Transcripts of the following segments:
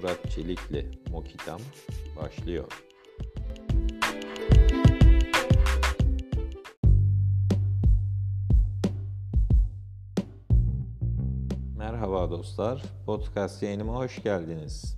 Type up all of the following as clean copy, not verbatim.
Murat Çelik'le Mokitam başlıyor. Merhaba dostlar, podcast yayınıma hoş geldiniz.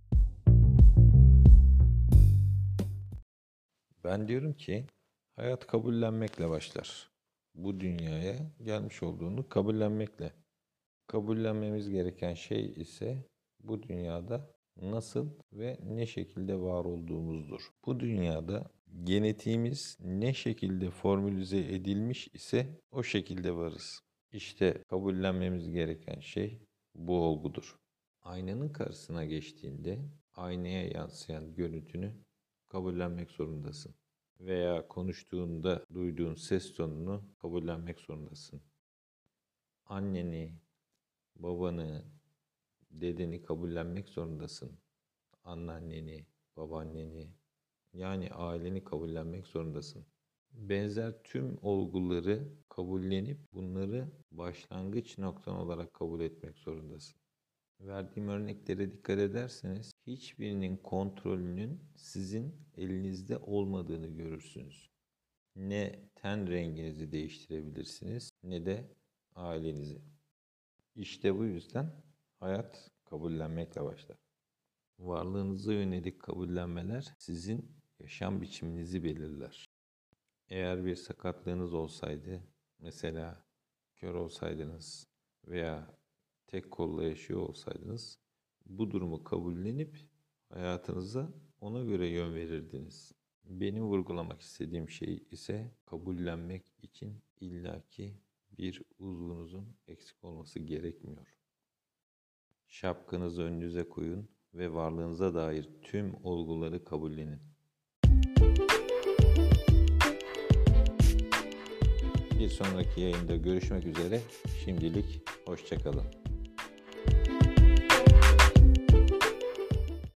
Ben diyorum ki hayat kabullenmekle başlar. Bu dünyaya gelmiş olduğunu kabullenmekle. Kabullenmemiz gereken şey ise bu dünyada nasıl ve ne şekilde var olduğumuzdur. Bu dünyada genetiğimiz ne şekilde formülize edilmiş ise o şekilde varız. İşte kabullenmemiz gereken şey bu olgudur. Aynanın karşısına geçtiğinde aynaya yansıyan görüntünü kabullenmek zorundasın. Veya konuştuğunda duyduğun ses tonunu kabullenmek zorundasın. Anneni, babanı, dedeni kabullenmek zorundasın. Anneanneni, babaanneni, yani aileni kabullenmek zorundasın. Benzer tüm olguları kabullenip bunları başlangıç noktan olarak kabul etmek zorundasın. Verdiğim örneklere dikkat ederseniz hiçbirinin kontrolünün sizin elinizde olmadığını görürsünüz. Ne ten renginizi değiştirebilirsiniz ne de ailenizi. İşte bu yüzden hayat kabullenmekle başlar. Varlığınıza yönelik kabullenmeler sizin yaşam biçiminizi belirler. Eğer bir sakatlığınız olsaydı, mesela kör olsaydınız veya tek kolla yaşıyor olsaydınız, bu durumu kabullenip hayatınıza ona göre yön verirdiniz. Benim vurgulamak istediğim şey ise kabullenmek için illaki bir uzvunuzun eksik olması gerekmiyor. Şapkanızı önünüze koyun ve varlığınıza dair tüm olguları kabullenin. Bir sonraki yayında görüşmek üzere. Şimdilik hoşça kalın.